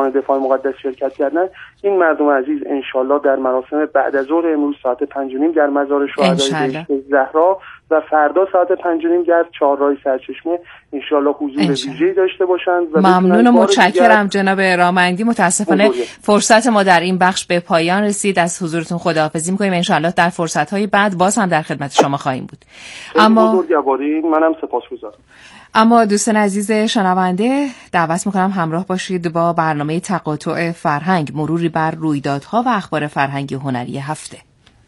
دیوان دفاع مقدس شرکت کردن. این مردم عزیز انشالله در مراسم بعد از ظهر امروز ساعت 5:30 در مزار شهدای بهشت زهرا و فردا ساعت 5:30 در چهارراه سرچشمه انشالله حضور ویژه‌ای داشته باشند. ممنون و متشکرم جناب رامندی. متاسفانه فرصت ما در این بخش به پایان رسید. از حضورتون خداحافظی می‌کنیم. انشالله در فرصت‌های بعد باز هم در خدمت شما خواهیم بود. اما منم سپاسگزارم. اما دوستان عزیز شنونده، دعوت میکنم همراه باشید با برنامه تقاطع فرهنگ، مروری بر رویدادها و اخبار فرهنگی و هنری هفته.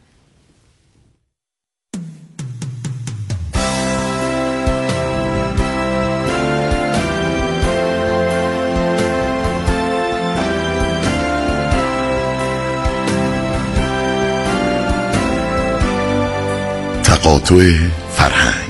تقاطع فرهنگ.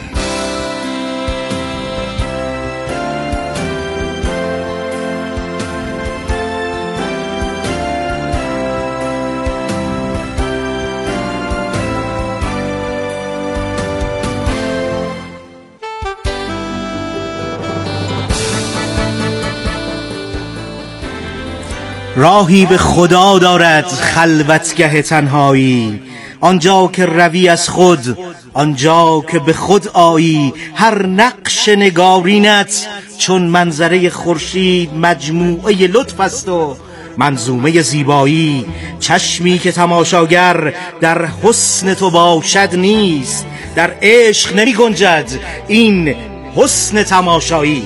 راهی به خدا دارد خلوتگه تنهایی، آنجا که روی از خود، آنجا که به خود آیی. هر نقش نگارینت چون منظره خورشید مجموعه لطف است و منظومه زیبایی. چشمی که تماشاگر در حسن تو باشد نیست، در عشق نمی گنجد این حسن تماشایی.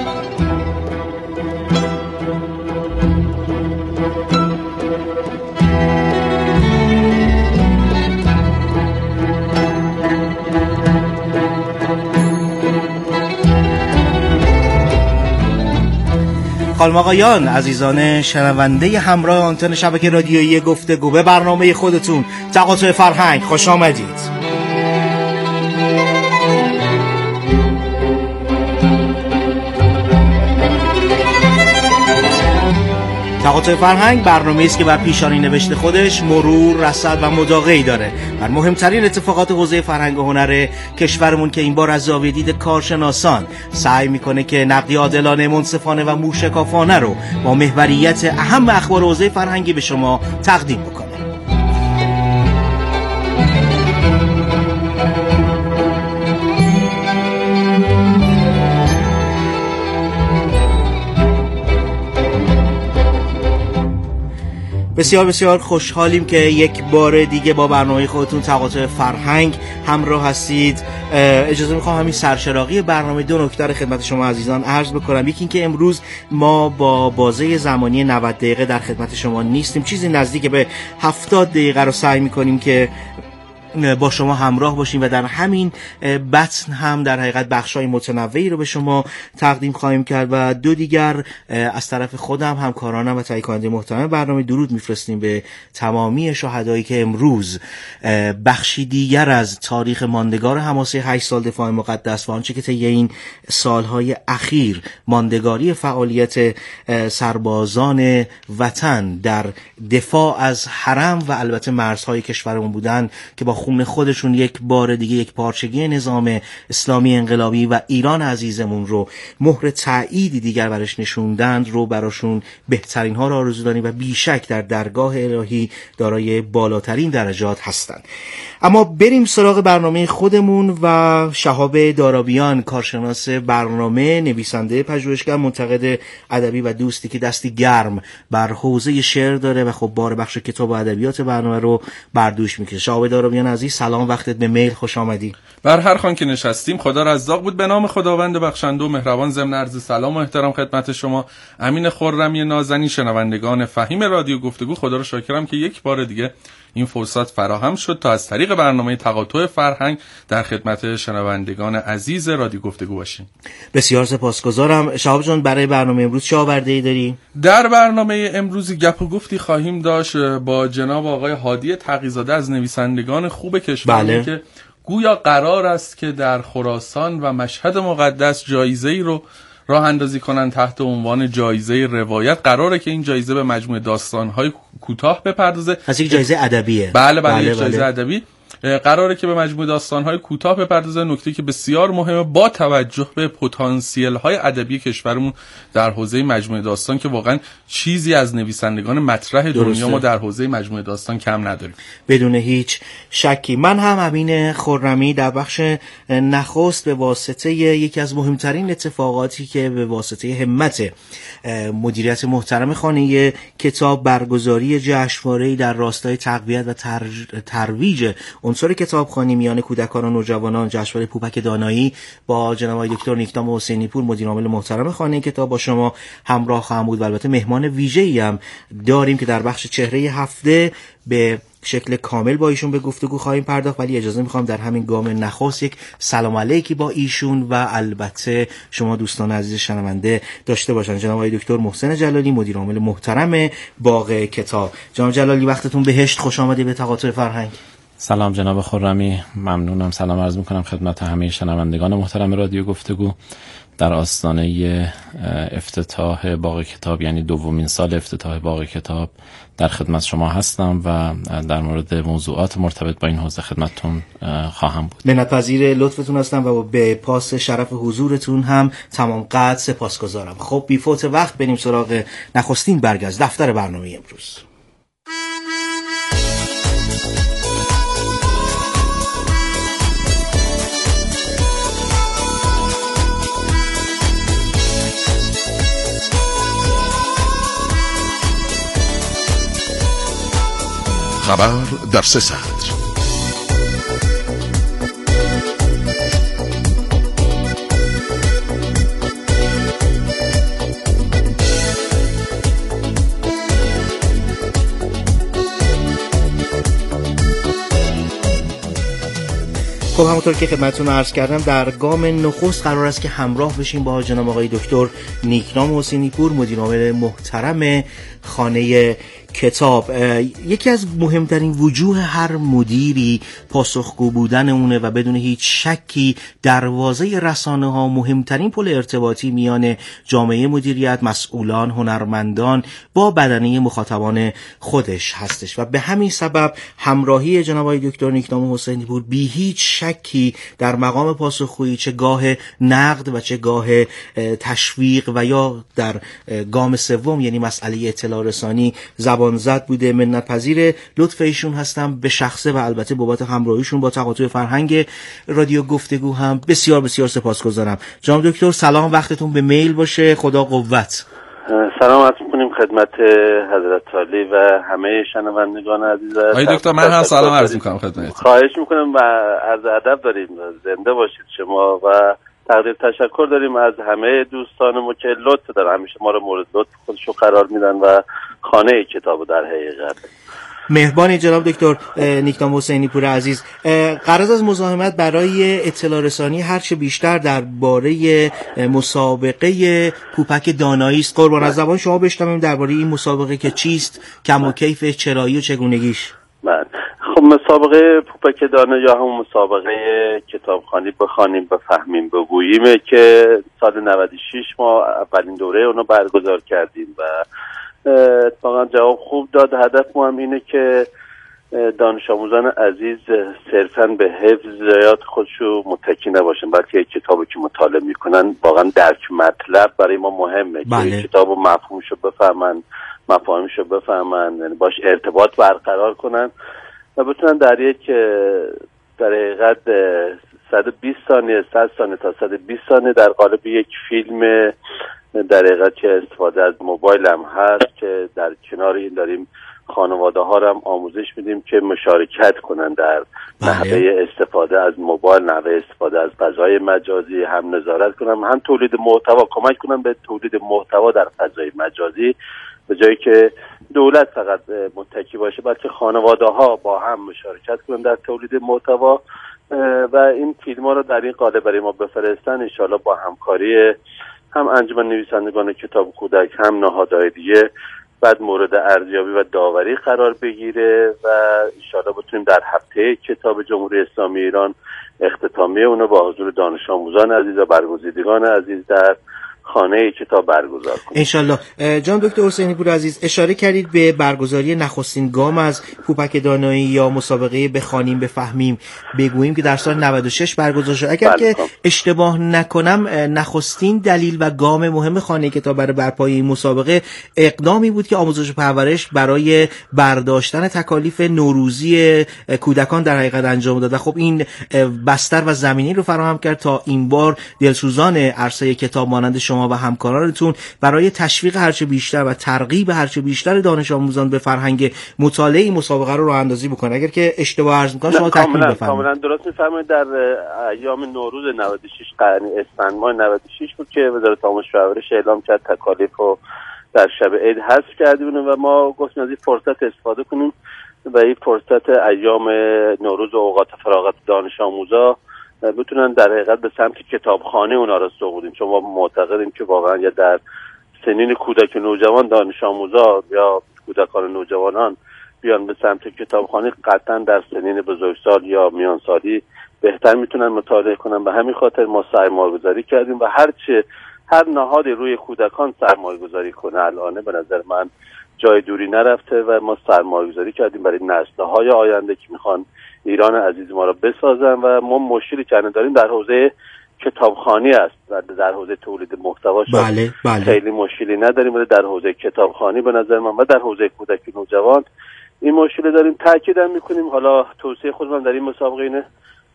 خانم آقایان، عزیزان شنونده همراه آنتن شبکه رادیویی گفتگو، به برنامه خودتون تقاطع فرهنگ خوش آمدید. تقاطع فرهنگ برنامه‌ای است که بر پیشانی نوشته خودش مرور، رصد و مداقعه‌ای داره بر مهمترین اتفاقات حوزه فرهنگ و هنر کشورمون که این بار از زاویه دید کارشناسان سعی میکنه که نقدی عادلانه، منصفانه و موشکافانه رو با محوریت اهم اخبار حوزه فرهنگی به شما تقدیم بکنه. بسیار بسیار خوشحالیم که یک بار دیگه با برنامه خودتون تقاطع فرهنگ همراه هستید. اجازه میخوام همین سرشراقی برنامه دو نکته رو خدمت شما عزیزان عرض بکنم. یکی این که امروز ما با بازه زمانی 90 دقیقه در خدمت شما نیستیم، چیزی نزدیک به 70 دقیقه رو سعی میکنیم که با شما همراه باشیم و در همین بطن هم در حقیقت بخشای متنوعی رو به شما تقدیم خواهیم کرد. و دو دیگر از طرف خودم، همکارانم و تهیه کننده محترم برنامه درود میفرستیم به تمامی شهدایی که امروز بخشی دیگر از تاریخ ماندگار حماسه 8 سال دفاع مقدس و آنچه که طی این سالهای اخیر ماندگاری فعالیت سربازان وطن در دفاع از حرم و البته مرزهای کشورمون بودن که با خون خودشون یک بار دیگه یک پارچگی نظام اسلامی انقلابی و ایران عزیزمون رو مهر تأییدی دیگر برش نشوندند رو براشون بهترین ها رو آرزو داریم و بیشک در درگاه الهی دارای بالاترین درجات هستند. اما بریم سراغ برنامه خودمون و شهاب دارابیان، کارشناس برنامه، نویسنده، پژوهشگر، منتقد ادبی و دوستی که دستی گرم بر حوزه شعر داره و خب بار بخش کتاب و ادبیات برنامه رو بر دوش میکشه. شهاب دارابیان عزیز، سلام، وقتت به میل خوش آمدی. بر هر خوان که نشستیم خدا رزاق بود. به نام خداوند بخشنده و مهربان، ضمن عرض سلام و احترام خدمت شما امین خرمی نازنین، شنوندگان فهیم رادیو گفتگو. خدا رو شاکرم که یک بار دیگه این فرصت فراهم شد تا از طریق برنامه تقاطع فرهنگ در خدمت شنوندگان عزیز رادیو گفتگو باشیم. بسیار سپاسگزارم. شهاب جان، برای برنامه امروز چه آورده‌ای داری؟ در برنامه امروز گپ و گفتی خواهیم داشت با جناب آقای هادی تقی‌زاده از نویسندگان خوب کشور که گویا قرار است که در خراسان و مشهد مقدس جایزه‌ای رو راه اندازی کنن تحت عنوان جایزه روایت. قراره که این جایزه به مجموعه داستان‌های کوتاه بپردازه. پس یک جایزه ادبیه. بله یک جایزه ادبی. قراره که به مجموعه داستان‌های کوتاه بپردازه، نکته که بسیار مهمه با توجه به پتانسیل‌های ادبی کشورمون در حوزه مجموعه داستان که واقعا چیزی از نویسندگان مطرح دنیا ما در حوزه مجموعه داستان کم نداریم بدون هیچ شکی. من هم امین خرمی در بخش نخست به واسطه یکی از مهمترین اتفاقاتی که به واسطه همت مدیریت محترم خانه کتاب برگزاری جشنواره‌ای در راستای تقویت و ترویج عنصر کتابخوانی میان کودکان و نوجوانان، جشنواره پوپک دانایی، با جناب دکتر نیکنام حسینی پور مدیر عامل محترم خانه کتاب با شما همراه خواهم بود و البته مهمان ویژه‌ای هم داریم که در بخش چهره هفته به شکل کامل با ایشون به گفتگو خواهیم پرداخت، ولی اجازه میخوام در همین گام نخست یک سلام علیکی با ایشون و البته شما دوستان عزیز شنونده داشته باشن. جناب آقای دکتر محسن جلالی مدیر عامل محترم باغ کتاب. جناب جلالی وقتتون بهشت، خوش آمدید به تقاطع فرهنگ. سلام جناب خرمی، ممنونم. سلام عرض میکنم خدمت همه شنوندگان محترم رادیو گفتگو در آستانه افتتاح باغ کتاب، یعنی دومین سال افتتاح باغ کتاب در خدمت شما هستم و در مورد موضوعات مرتبط با این حوزه خدمتتون خواهم بود. منتظر لطفتون هستم و به پاس شرف حضورتون هم تمام قد سپاسگزارم. خب بی فوت وقت بریم سراغ نخستین برگ از دفتر برنامه امروز. خبر در 3 سطر. خب همونطور که خدمتتون عرض کردم در گام نخست قرار است که همراه بشیم با جناب آقای دکتر نیکنام حسینی پور مدیر عامل محترم خانه کتاب. یکی از مهمترین وجوه هر مدیری پاسخگو بودن اونه و بدون هیچ شکی دروازه رسانه ها مهمترین پل ارتباطی میان جامعه مدیریت، مسئولان، هنرمندان با بدنه مخاطبان خودش هستش و به همین سبب همراهی جناب آقای دکتر نیکنام حسینی پور بی هیچ شکی در مقام پاسخگویی چه گاه نقد و چه گاه تشویق و یا در گام سوم یعنی مسئله اطلاع رسانی زد بوده. منتپذیر لطف ایشون هستم به شخصه و البته بابت همراهیشون با تقاطع فرهنگ رادیو گفتگو هم بسیار بسیار سپاسگزارم. جناب دکتر سلام، وقتتون به میل باشه، خدا قوت. سلام عرض می‌کنیم خدمت حضرت عالی و همه شنوندگان عزیز. آقای دکتر من هم سلام عرض می‌کنم خدمتتون. خواهش می‌کنم و عرض ادب داریم، زنده باشید شما و تقدیر تشکر داریم از همه دوستانمون که لطف دارن، همیشه ما رو مورد لطف خودشو قرار میدن و خانه کتابو در حقیقت. مهربانی جناب دکتر نیکنام حسینی پور عزیز، غرض از مزاحمت برای اطلاع رسانی هرچه بیشتر درباره مسابقه پوپک دانایی است. قربان از زبان شما بشنویم درباره این مسابقه که چیست، کم و کیفش، چرایی و چگونگیش. خب مسابقه پوپک دانایی یا همون مسابقه کتابخوانی بخوانیم بفهمیم بگوییم که سال 96 ما اولین دوره اونو برگزار کردیم و اتفاقا جواب خوب داد. هدف ما هم اینه که دانش آموزان عزیز صرفاً به حفظ یاد خودشو متکی نباشن، بلکه یک کتابی که مطالعه میکنن واقعا درک مطلب برای ما مهمه. بله. که کتابو مفهومشو بفهمن، مفاهیمشو بفهمن، یعنی باش ارتباط برقرار کنن و بتونن در یک در حقیقت 120 ثانیه 100 ثانیه تا 120 ثانیه در قالب یک فیلم در حقیقت که استفاده از موبایل هم هست که در کنار این داریم خانواده ها رو هم آموزش میدیم که مشارکت کنن در نحوه استفاده از موبایل، نحوه استفاده از فضای مجازی، هم نظارت کنن هم تولید محتوا، کمک کنن به تولید محتوا در فضای مجازی، به جایی که دولت فقط متکی باشه بلکه خانواده ها با هم مشارکت کنن در تولید محتوا و این فیلم ها رو در این قالب برای ما بفرستن. انشالله با همکاری هم انجمن نویسندگان کتاب کودک هم نهادهای دیگه بعد مورد ارزیابی و داوری قرار بگیره و انشالله بتونیم در هفته کتاب جمهوری اسلامی ایران اختتامیه اونو با حضور دانش آموزان عزیز و برگزیدگان عزیز در خانه کتاب برگزار کنیم انشالله. جان دکتر حسینی پور عزیز، اشاره کردید به برگزاری نخستین گام از پوپک دانایی یا مسابقه بخوانیم بفهمیم بگوییم که در سال 96 برگزار شد. اگر که اشتباه نکنم نخستین دلیل و گام مهم خانه کتاب برای برپای این مسابقه اقدامی بود که آموزش و پرورش برای برداشتن تکالیف نوروزی کودکان در حقیقت انجام داد و خب این بستر و زمینه رو فراهم کرد تا این بار دلسوزان عرصه کتاب مانند شما و همکارانتون برای تشویق هرچه بیشتر و ترغیب هرچه بیشتر دانش آموزان به فرهنگ مطالعه این مسابقه رو راه‌اندازی بکنه. اگر که اشتباه عرض می‌کنم شما تکمیل بفرمایید. کاملا درست می‌فرمایید. در ایام نوروز 96 قرن اسفند ماه 96 بود که وزارت آموزش و پرورش اعلام کرد تکالیف رو در شب عید حذف کردیم و ما گفتیم از این فرصت استفاده کنیم و این فرصت ایام نوروز و اوقات فراغت دانش آموزا بتونن در حقیقت به سمت کتابخانه اونا رو سوقونیم، چون ما معتقدیم که واقعا یا در سنین کودک و نوجوان دانش آموزا یا کودکان و نوجوانان بیان به سمت کتابخانه، قطعا در سنین بزرگسال یا میانسالی بهتر میتونن مطالعه کنن. به همین خاطر ما سرمایه‌گذاری کردیم و هر نهادی روی کودکان سرمایه‌گذاری کنه الان به نظر من جای دوری نرفته و ما سرمایه‌گذاری کردیم برای نسل‌های آینده که میخوان ایران عزیز ما را بسازن و ما مشکلی که داریم در حوزه کتابخوانی است و در حوزه تولید محتوا خیلی مشکلی نداریم، ولی در حوزه کتابخوانی به نظر من و در حوزه کودک و نوجوان این مشکل داریم. تاکید میکنیم حالا توصیه خودمون در این مسابقه اینه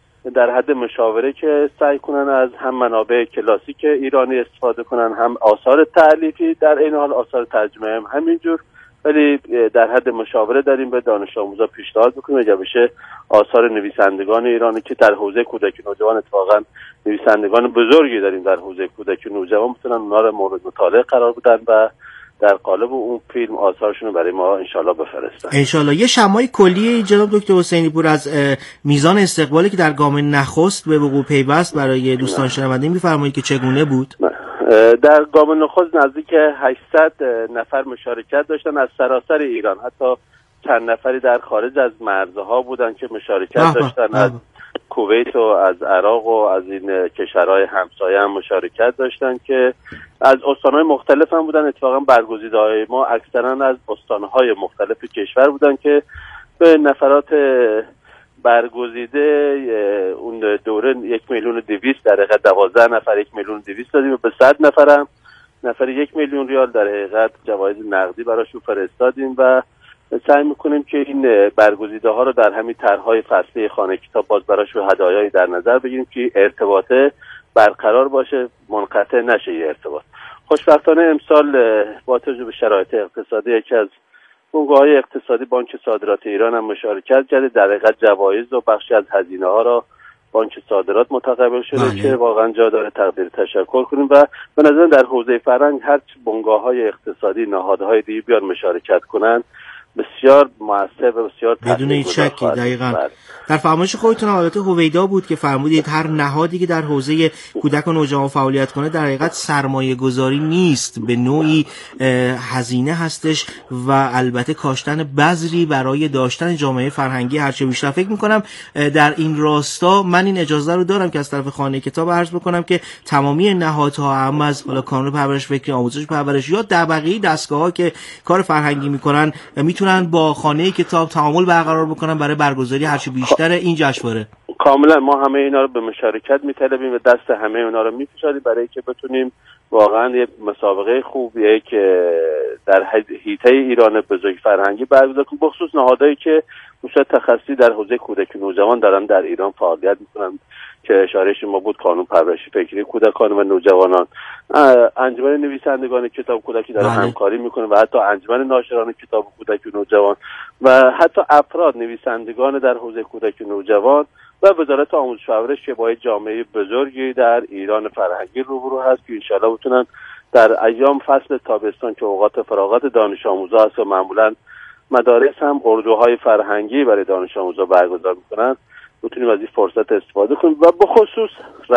در حد مشاوره که سعی کنن از هم منابع کلاسیک ایرانی استفاده کنن، هم آثار تألیفی، در این حال آثار ترجمه هم همینجور، ولی در حد مشاوره داریم به دانش آموزا پیشنهاد میکنیم اگر بشه آثار نویسندگان ایرانی که در حوزه کودک و نوجوان اتفاقا نویسندگان بزرگی داریم در حوزه کودک و نوجوان میتونن اونا رو مورد مطالعه قرار بدن و در قالب اون فیلم آثارشون رو برای ما انشالله بفرستن. انشالله. یه شمای کلی جناب دکتر حسینی پور از میزان استقبالی که در گام نخست به وقوع پیوست برای دوستان شنونده میفرمایید که چگونه بود؟ در گام نخست نزدیک 800 نفر مشارکت داشتن از سراسر ایران، حتی چند نفری در خارج از مرزها بودن که مشارکت داشتن، از کویت و از عراق و از این کشورهای همسایه هم مشارکت داشتن که از استانهای مختلف هم بودن. اتفاقا برگزیده‌های ما اکثرا از استانهای مختلف کشور بودن که به نفرات برگزیده اون دوره 1,200,000 در حقیقت 12 نفر 1,200,000 دادیم و به 100 نفر نفر 1,000,000 ریال در حقیقت جوایز نقدی براشون فرستادیم و سعی میکنیم که این برگزیده ها رو در همین طرح‌های فصلی خانه کتاب باز براشون هدایایی در نظر بگیریم که ارتباط برقرار باشه، منقطع نشه یه ارتباط. خوشبختانه امسال با توجه به شرایط اقتصادی یکی از بنگاه‌های اقتصادی بانک صادرات ایران هم مشارکت کرده، در حقیقت جوایز و بخشی از هزینه ها را بانک صادرات متقبل شده که واقعا جا داره تقدیر تشکر کنیم و به نظر در حوزه فرهنگ هر بنگاه‌های اقتصادی نهادهای دیگه بیان مشارکت کنن بسیار موثر و بسیار بدون هیچ شکی. دقیقاً در فرمایش خودتون حالت هویدا بود که فرمودید هر نهادی که در حوزه کودک و نوجوان فعالیت کنه در حقیقت سرمایه گذاری نیست، به نوعی هزینه هستش و البته کاشتن بذری برای داشتن جامعه فرهنگی هرچه بیشتر. فکر میکنم در این راستا من این اجازه رو دارم که از طرف خانه کتاب عرض بکنم که تمامی نهادها هم از حالا کانون پرورش فکری، آموزش پرورش یا در بقیه دستگاه‌ها که کار فرهنگی میکنن میتونن با خانه کتاب تعامل برقرار بکنن برای برگزاری هرچه بیشتر این جشنواره. کاملا ما همه اینا رو به مشارکت میطلبیم و دست همه اونا رو میفشاریم برای که بتونیم واقعا یه مسابقه خوب یک در حیطه ایران بزرگ فرهنگی برگزار کنیم، بخصوص نهادهایی که مشت تخصصی در حوزه کودک و نوجوان دارن در ایران فعالیت میکنن که اشارهش ما بود کانون پرورش فکری کودکان و نوجوانان، انجمن نویسندگان کتاب کودکی داره همکاری میکنه و حتی انجمن ناشران کتاب کودک و نوجوان و حتی افراد نویسندگان در حوزه کودک و نوجوان و وزارت آموزش و پرورش که با جامعه بزرگی در ایران فرهنگی روبرو هست که انشالله بتونن در ایام فصل تابستان که اوقات فراغت دانش آموزا هست و معمولا مدارس هم اردوهای فرهنگی برای دانش آموزا برگزار میکنن بتونیم از این فرصت استفاده کنیم و به خصوص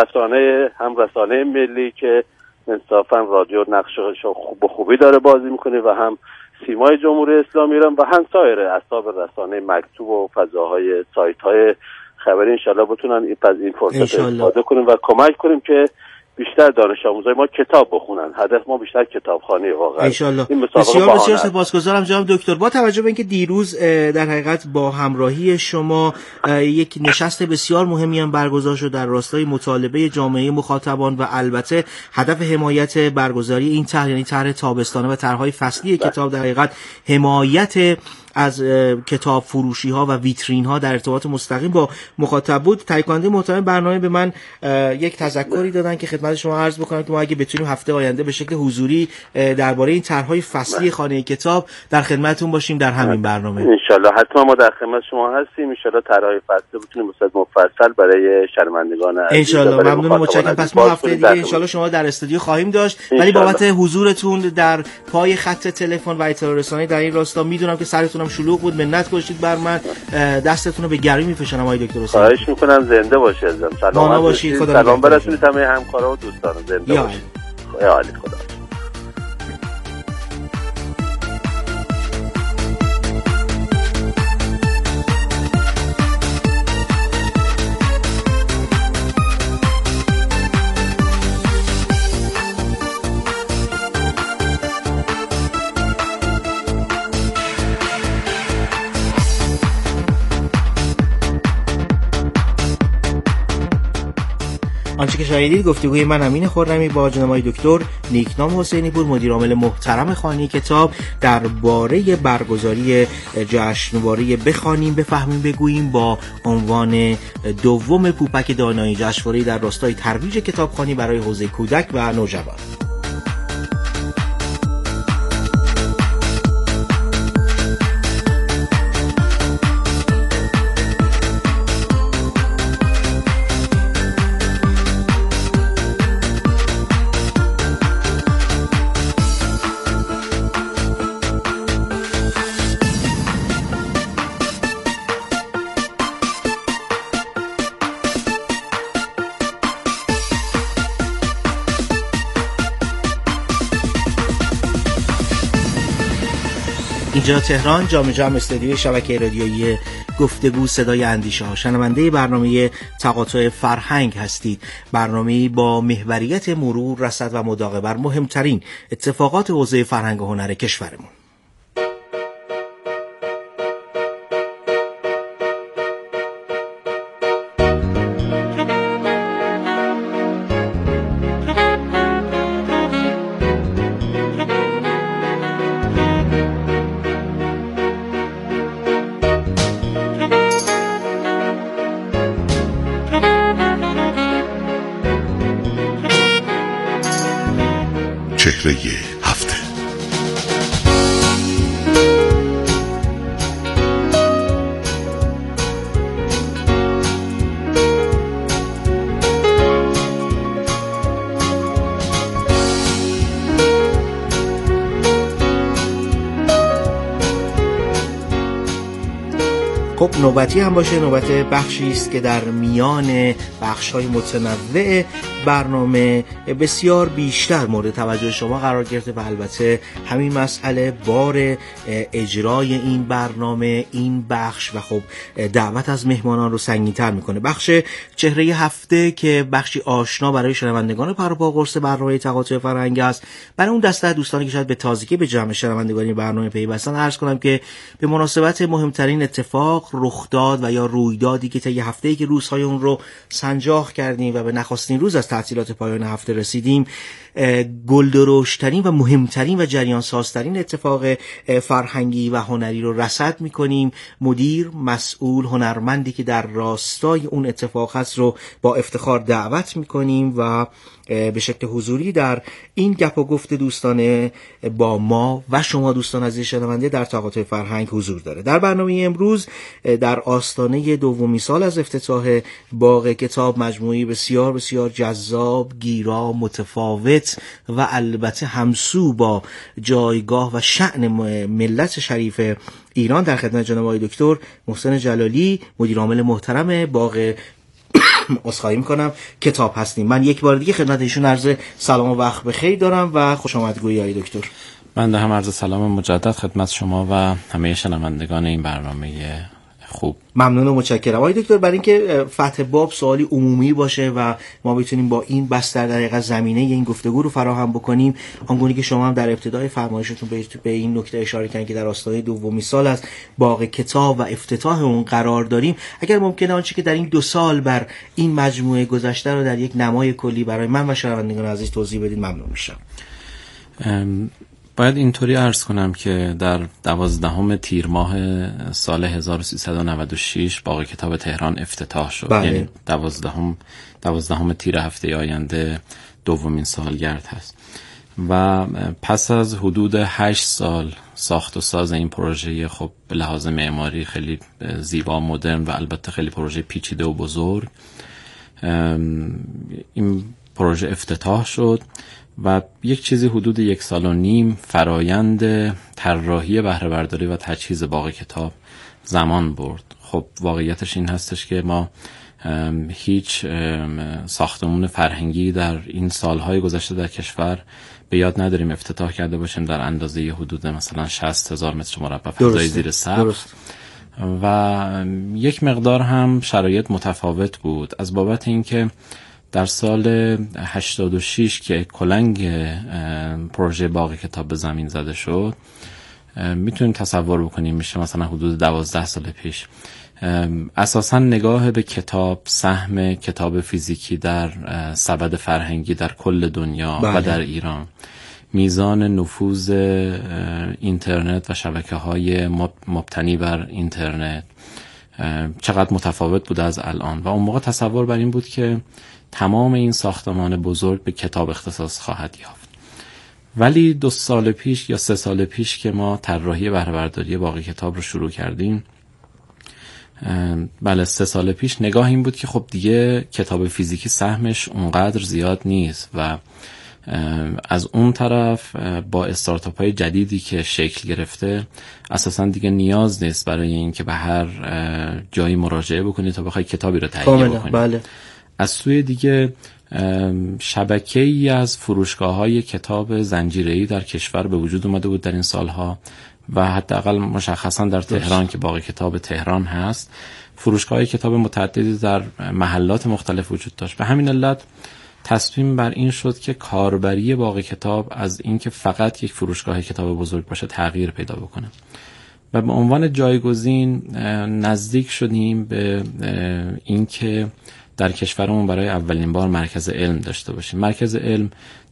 رسانه ملی که انصافا رادیو نقشش به خوبی داره بازی میکنه و هم سیمای جمهوری اسلامی ایران و هم سایر اصحاب رسانه مکتوب و فضاهای سایت‌های خبری انشالله بتونن این فرصت استفاده کنیم و کمک کنیم که بیشتر دانش آموزای ما کتاب بخونن. هدف ما بیشتر کتابخوانی واقعا. انشالله. بسیار سپاسگزارم جناب دکتر. با توجه به اینکه دیروز در حقیقت با همراهی شما یک نشست بسیار مهمی هم برگزار شد در راستای مطالبه جامعه مخاطبان و البته هدف حمایت برگزاری این طرح، یعنی طرح تابستانه و طرح‌های فصلی کتاب، در حقیقت حمایت از کتاب فروشی ها و ویترین ها در ارتباط مستقیم با مخاطب بود. تهیه کننده محتوای برنامه به من یک تذکری دادن که خدمت شما عرض بکنم که ما اگه بتونیم هفته آینده به شکل حضوری درباره این طرح‌های فصلی خانه کتاب در خدمتتون باشیم در همین برنامه. ان شاءالله حتما ما در خدمت شما هستیم. ان شاءالله طرح‌های فصلی بتونیم مفصل برای شنوندگان عزیز ان شاءالله. ممنون، متشکرم. پس ما هفته دیگه ان شاءالله شما در استودیو خواهیم داشت، ولی بابت حضورتون در پای خط تلفن و اطلاع رسانی در این راستا میدونم که سرتونم شلوغ بود، منت گذاشتید بر من، دستتون رو به گرمی میفشنم آقای دکتر حسین. خواهش میکنم زنده باشید عزیزم. سلام باشید. سلام برسونید همه همکارا و دوستان. زنده باشید. خدا آنچه که شنیدید گفتگوی من امین خرمی با جناب آقای دکتر نیکنام حسینی پور، مدیر عامل محترم خانه کتاب، درباره برگزاری جشنواره بخوانیم بفهمیم بگوییم با عنوان دوم پوپک دانایی، جشنواره‌ای در راستای ترویج کتابخوانی برای حوزه کودک و نوجوان. اینجا تهران، جام جم استودیوی شبکه رادیویی گفتگو صدای اندیشه ها. شنونده برنامه تقاطع فرهنگ هستید، برنامه‌ای با محوریت مرور، رصد و مداقه بر مهمترین اتفاقات حوزه فرهنگ و هنر کشورمون. چهره هفته. خب نوبتی هم باشه، نوبت بخشی است که در میان بخش‌های متنوع برنامه بسیار بیشتر مورد توجه شما قرار گرفته و البته همین مسئله بار اجرای این برنامه، این بخش و خب دعوت از مهمانان رو سنگین‌تر میکنه. بخش چهره هفته که بخشی آشنا برای شنوندگان پروپا قرص برنامه تقاطع فرهنگ است، برای اون دسته دوستانی که شاید به تازگی به جمع شنوندگان برنامه پیوستن عرض کنم که به مناسبت مهمترین اتفاق، رخداد و یا رویدادی که طی هفته‌ای که روزهای اون رو سنجاق کردیم و به نخستین روز از تعطیلات پایان هفته رسیدیم، گلدرشترین و مهمترین و جریان‌سازترین اتفاق فرهنگی و هنری رو رصد می‌کنیم. مدیر، مسئول، هنرمندی که در راستای اون اتفاق هست رو با افتخار دعوت می‌کنیم و به شکل حضوری در این گپ و گفت دوستانه با ما و شما دوستان عزیز شنونده در تقاطع فرهنگ حضور داره. در برنامه امروز در آستانه دومین سال از افتتاح باغ کتاب، مجموعی بسیار بسیار جذاب، گیرا، متفاوت و البته همسو با جایگاه و شأن ملت شریف ایران، در خدمت جناب آقای دکتر محسن جلالی، مدیر عامل محترم باغ عذرخواهی میکنم کتاب هستیم. من یک بار دیگه خدمت ایشون عرض سلام و وقت بخیر دارم و خوش آمدگویی آقای دکتر. من هم عرض سلام مجدد خدمت شما و همه شنوندگان این برنامه خوب. ممنون و متشکرم آقای دکتر. برای اینکه فتح باب سوالی عمومی باشه و ما بتونیم با این بستر در حقیقت زمینه این گفتگو رو فراهم بکنیم، آنگونه که شما هم در ابتدای فرمایشتون به این نکته اشاره کردین که در آستانه دومین سال از باغ کتاب و افتتاح اون قرار داریم، اگر ممکنه آنچه که در این 2 سال بر این مجموعه گذشته رو در یک نمای کلی برای من و شنوندگان عزیز توضیح بدید ممنون میشم. باید اینطوری عرض کنم که در 12 تیر ماه سال 1396 باغ کتاب تهران افتتاح شد. بله. یعنی 12 تیر هفته آینده دومین سالگرد هست و پس از حدود 8 سال ساخت و ساز این پروژه، خب به لحاظ معماری خیلی زیبا، مدرن و البته خیلی پروژه پیچیده و بزرگ، این پروژه افتتاح شد و یک چیزی حدود 1.5 سال فرایند طراحی بهره برداری و تجهیز باغ کتاب زمان برد. خب واقعیتش این هستش که ما هیچ ساختمان فرهنگی در این سالهای گذشته در کشور به یاد نداریم افتتاح کرده باشیم در اندازه حدود مثلا 60,000 متر مربع فضای زیر سقف و یک مقدار هم شرایط متفاوت بود از بابت اینکه در سال 86 که کلنگ پروژه باغ کتاب به زمین زده شد، میتونیم تصور بکنیم میشه مثلا حدود 12 سال پیش، اساساً نگاه به کتاب، سهم کتاب فیزیکی در سبد فرهنگی در کل دنیا و در ایران، میزان نفوذ اینترنت و شبکه‌های مبتنی بر اینترنت چقدر متفاوت بود از الان و اون موقع تصور بر این بود که تمام این ساختمان بزرگ به کتاب اختصاص خواهد یافت. ولی 2 سال پیش یا 3 سال پیش که ما طراحی بهره برداری باغ کتاب رو شروع کردیم، 3 سال پیش نگاه این بود که خب دیگه کتاب فیزیکی سهمش اونقدر زیاد نیست و از اون طرف با استارتاپ های جدیدی که شکل گرفته اساسا دیگه نیاز نیست برای اینکه به هر جایی مراجعه بکنی تا بخوای کتابی رو تهیه بکنی. بله. از سوی دیگه شبکه‌ای از فروشگاه‌های کتاب زنجیره‌ای در کشور به وجود اومده بود در این سالها و حداقل مشخصا در تهران که باغ کتاب تهران هست، فروشگاه‌های کتاب متعددی در محلات مختلف وجود داشت. به همین علت تصمیم بر این شد که کاربری باغ کتاب از اینکه فقط یک فروشگاه کتاب بزرگ باشه تغییر پیدا بکنه و به عنوان جایگزین نزدیک شدیم به اینکه در کشورمون برای اولین بار مرکز علم داشته باشیم. مرکز علم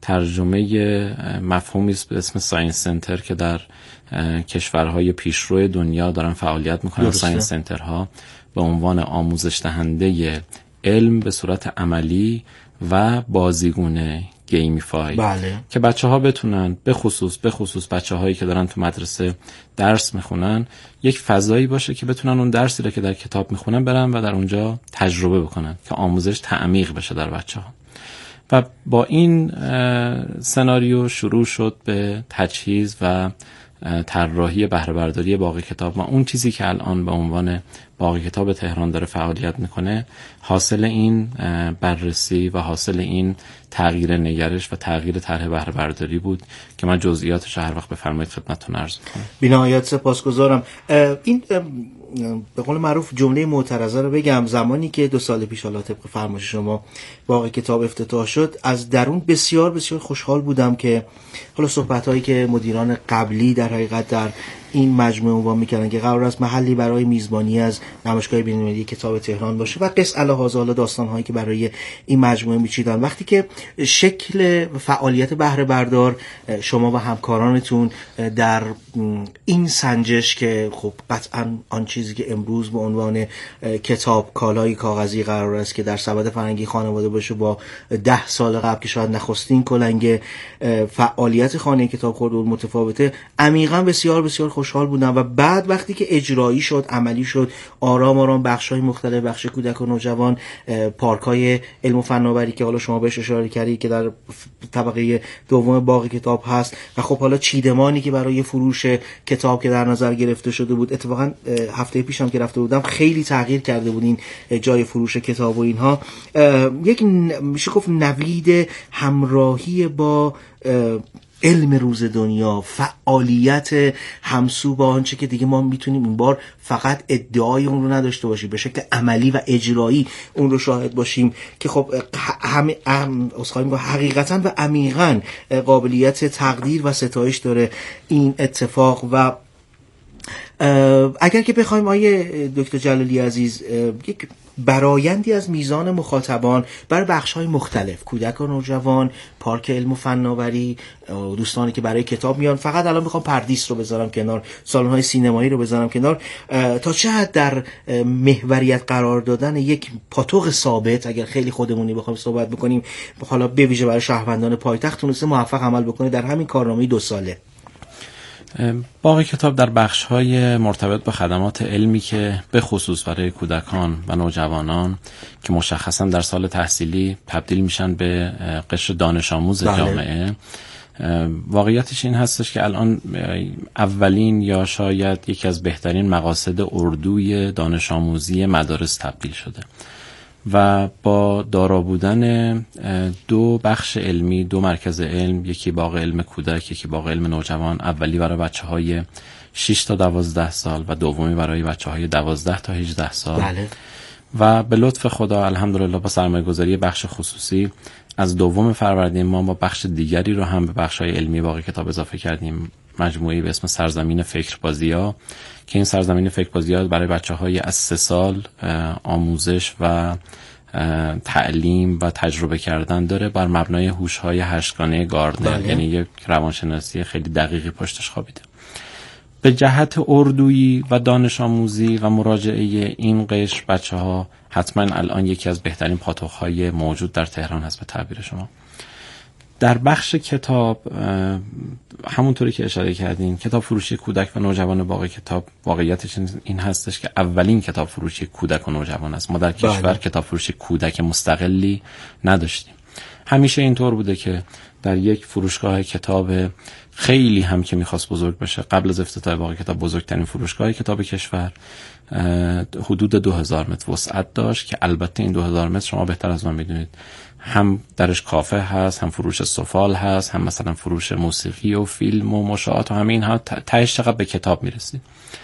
ترجمه مفهومی است به اسم ساینس سنتر که در کشورهای پیشرو دنیا دارن فعالیت میکنن. ساینس سنترها به عنوان آموزش دهنده علم به صورت عملی و بازیگونه، گیمیفای، که بچه‌ها بتونن به خصوص بچه‌هایی که دارن تو مدرسه درس میخونن یک فضایی باشه که بتونن اون درسی رو که در کتاب میخونن برن و در اونجا تجربه بکنن که آموزش تعمیق بشه در بچه‌ها. و با این سناریو شروع شد به تجهیز و طراحی بهره برداری باغ کتاب و اون چیزی که الان به عنوان باغ کتاب تهران داره فعالیت میکنه حاصل این بررسی و حاصل این تغییر نگرش و تغییر طرح بهره برداری بود که من جزئیاتش هر وقت بفرمایید خدمتتون عرض میکنم. بی‌نهایت سپاسگزارم. این به قول معروف جمله معترضه رو بگم، زمانی که 2 سال پیش حالا طبق فرمایش شما باغ کتاب افتتاح شد، از درون بسیار بسیار خوشحال بودم که حالا صحبت‌هایی که مدیران قبلی در حقیقت در این مجموعه عنوان می‌کردن که قرار است محلی برای میزبانی از نمایشگاه بین‌المللی کتاب تهران باشه و قص الهاذا حالا داستان‌هایی که برای این مجموعه می‌چیدن، وقتی که شکل فعالیت بهره بردار شما و همکارانتون در این سنجش که خب قطعاً آن چیزی که امروز به عنوان کتاب کالای کاغذی قرار است که در سبد فرهنگی خانواده باشه، با 10 سال قبل که شاید نخستین کلنگ فعالیت خانه کتاب خرداد متفاوته، عمیقاً بسیار بسیار خوشحال بودم. و بعد وقتی که اجرایی شد، عملی شد، آرام آرام بخش‌های مختلف، بخش کودک و نوجوان، پارک‌های علم و فناوری که حالا شما بهش اشاره کردید که در طبقه دوم باغ کتاب هست و خب حالا چیدمانی که برای فروش کتاب که در نظر گرفته شده بود، اتفاقا هفته پیشم که رفته بودم خیلی تغییر کرده بود این جای فروش کتاب و اینها. یک میشه گفت نوید همراهی با علم روز دنیا، فعالیت همسو با آنچه که دیگه ما میتونیم این بار فقط ادعای اون رو نداشته باشیم، به شکل عملی و اجرایی اون رو شاهد باشیم که خب حقیقتا و عمیقا قابلیت تقدیر و ستایش داره این اتفاق. و اگر که بخوایم آیه دکتر جلالی عزیز یک برایندی از میزان مخاطبان برای بخش‌های مختلف، کودک و نوجوان، پارک علم و فناوری، دوستانی که برای کتاب میان، فقط الان میخوام پردیس رو بذارم کنار، سالن‌های سینمایی رو بذارم کنار، تا چه حد در محوریت قرار دادن یک پاتوق ثابت، اگر خیلی خودمونی بخوایم صحبت بکنیم، حالا به ویژه برای شهروندان پایتخت، تونسته موفق عمل بکنه در همین کارنامه 2 ساله؟ باغ کتاب در بخش‌های مرتبط با خدمات علمی که به خصوص برای کودکان و نوجوانان که مشخصا در سال تحصیلی تبدیل میشن به قشر دانش آموز جامعه، واقعیتش این هستش که الان اولین یا شاید یکی از بهترین مقاصد اردوی دانش آموزی مدارس تبدیل شده و با دارا بودن 2 بخش علمی، 2 مرکز علم، یکی باغ علم کودک، یکی باغ علم نوجوان، اولی برای بچه‌های 6 تا 12 سال و دومی برای بچه‌های 12 تا 18 سال. بله. و به لطف خدا الحمدلله با سرمایه‌گذاری بخش خصوصی از 2 فروردین ما با بخش دیگری رو هم به بخش‌های علمی باغ کتاب اضافه کردیم، مجموعه‌ای به اسم سرزمین فکربازی‌ها، که این سرزمین فکربازی‌ها برای بچه‌های از 3 سال آموزش و تعلیم و تجربه کردن داره بر مبنای هوش‌های 8گانه گاردنر. یعنی یک روانشناسی خیلی دقیقی پشتش خوابیده. به جهت اردویی و دانش آموزی و مراجعه این قشر بچه‌ها حتما الان یکی از بهترین پاتوق‌های موجود در تهران هست به تعبیر شما. در بخش کتاب همونطوری که اشاره کردین، کتاب فروشی کودک و نوجوان باغ کتاب واقعیتش این هستش که اولین کتاب فروشی کودک و نوجوان است. ما در کشور کتاب فروشی کودک مستقلی نداشتیم. همیشه اینطور بوده که در یک فروشگاه کتاب خیلی هم که میخواست بزرگ بشه، قبل از افتتاح باغ کتاب بزرگترین فروشگاه کتاب کشور حدود 2000 متر وسعت داشت که البته این 2000 متر شما بهتر از من میدونید هم درش کافه هست، هم فروش سفال هست، هم مثلا فروش موسیقی و فیلم و مشاهات و همه اینها. تهش چقدر به کتاب میرسید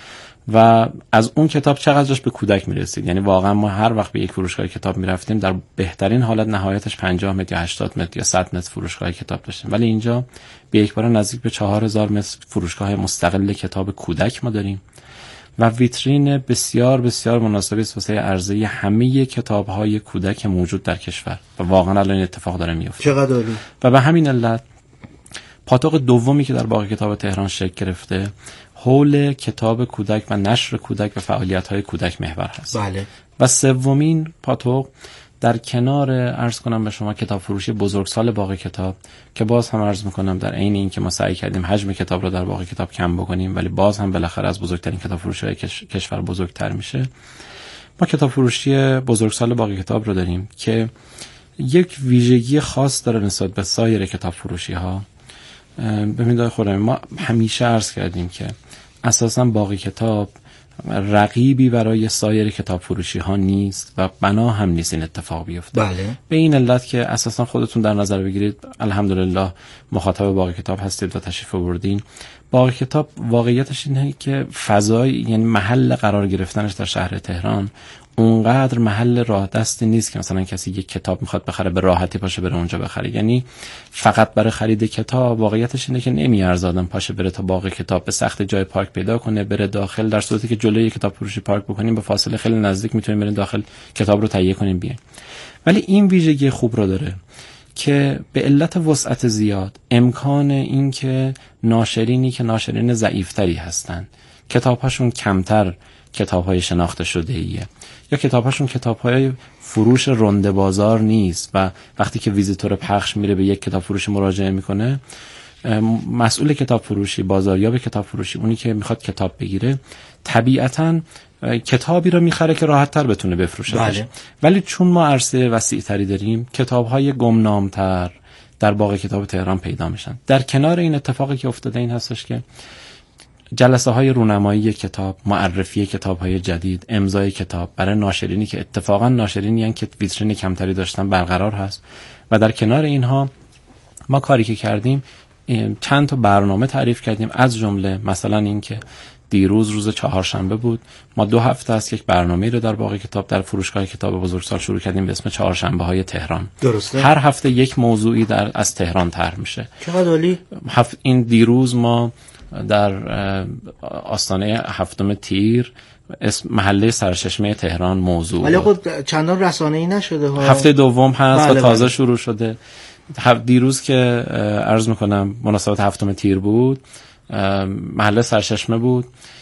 و از اون کتاب چقدرش به کودک میرسید. یعنی واقعا ما هر وقت به یک فروشگاه کتاب میرفتیم در بهترین حالت نهایتش 50 متر یا 80 متر یا 100 متر فروشگاه کتاب داشتیم، ولی اینجا به یک بار نزدیک به 4000 متر فروشگاه مستقل کتاب کودک ما داریم و ویترین بسیار بسیار مناسبی است واسه عرضه همه کتاب‌های کودک موجود در کشور و واقعا الان اتفاق داره میفته. چقدر عالی. و به همین علت پاتوق دومی که در باغ کتاب تهران شکل گرفته حول کتاب کودک و نشر کودک و فعالیت‌های کودک محور هست. بله. و سومین پاتوق در کنار عرض کنم به شما کتاب فروشی بزرگسال باغ کتاب که باز هم عرض میکنم در عین این که ما سعی کردیم حجم کتاب رو در باغ کتاب کم بکنیم ولی باز هم بالاخره از بزرگترین کتاب فروشی‌های کشور بزرگتر میشه، ما کتاب فروشی بزرگسال باغ کتاب رو داریم که یک ویژگی خاص داره نسبت به سایر کتاب فروشی‌ها. ببینید خودم ما همیشه عرض کردیم که اساساً باغ کتاب رقیبی برای سایر کتاب فروشی ها نیست و بنا هم نیست این اتفاق بیفته. بله. به این علت که اساسا خودتون در نظر بگیرید الحمدلله مخاطب باغ کتاب هستید و تشریف آوردین. باغ کتاب واقعیتش اینه که فضای یعنی محل قرار گرفتنش در شهر تهران اونقدر محل راه دستی نیست که مثلا کسی یک کتاب میخواد بخره به راحتی پاشه بره اونجا بخره. یعنی فقط برای خرید کتاب واقعیتش اینه که نمیارزه آدم پاشه بره تا باغ کتاب به سخت جای پارک پیدا کنه بره داخل، در صورتی که جلوی کتاب فروشی پارک بکنیم به فاصله خیلی نزدیک میتونیم بریم داخل کتاب رو تهیه کنیم بیایم. ولی این ویژگی خوب رو داره که به علت وسعت زیاد امکان این که ناشرینی که ناشرین ضعیفتری هستن کتاب‌هاشون کمتر کتاب‌های شناخته شده‌ایه یا کتاب‌هاشون کتاب‌های فروش رنده بازار نیست و وقتی که ویزیتور پخش میره به یک کتاب فروشی مراجعه میکنه مسئول کتاب فروشی بازاریاب کتاب فروشی اونی که میخواد کتاب بگیره طبیعتاً کتابی رو میخره که راحت‌تر بتونه بفروشه. بله. ولی چون ما عرصه وسیع‌تری داریم کتاب‌های گمنام‌تر در باغ کتاب تهران پیدا میشن. در کنار این اتفاقی که افتاده این هستش که جلسه های رونمایی کتاب، معرفی کتاب های جدید، امضای کتاب برای ناشرینی که اتفاقا ناشرینی یعنی که ویترین کمتری داشتن برقرار هست و در کنار اینها ما کاری که کردیم چند تا برنامه تعریف کردیم، از جمله مثلا این که دیروز روز چهارشنبه بود، ما 2 هفته است یک برنامه رو در باغ کتاب در فروشگاه کتاب بزرگسال شروع کردیم به اسم چهارشنبه های تهران. درسته. هر هفته یک موضوعی از تهران طرح میشه. چقدر عالی. این دیروز ما در آستانه 7 تیر اسم محله سرچشمه تهران موضوع، ولی خب چندان رسانه‌ای نشده ها. هفته دوم هست بله و تازه بله. شروع شده. دیروز که عرض میکنم مناسبت 7 تیر بود، محله سرچشمه بود،